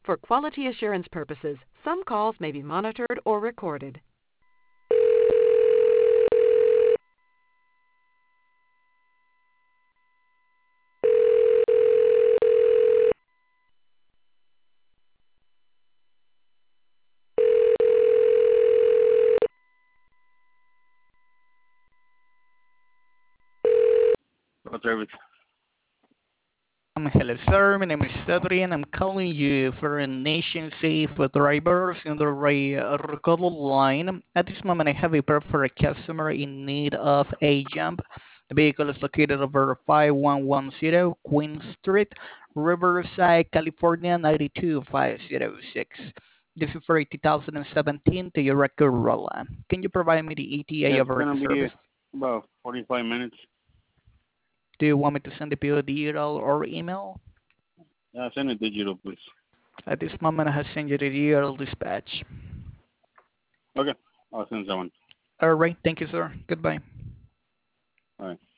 For quality assurance purposes, some calls may be monitored or recorded. What service? Hello, sir. My name is Adrian. I'm calling you for a nation safe drivers in the recorded line. At this moment, I have a for a customer in need of a jump. The vehicle is located over 5110 Queen Street, Riverside, California 92506. This is for a 2017 Toyota Corolla. Can you provide me the ETA Yeah, of it's our gonna be service? about 45 minutes. Do you want me to send it via digital or email? Send it digital, please. At this moment, I have sent you the digital dispatch. Okay, I'll send someone. All right. Thank you, sir. Goodbye. All right.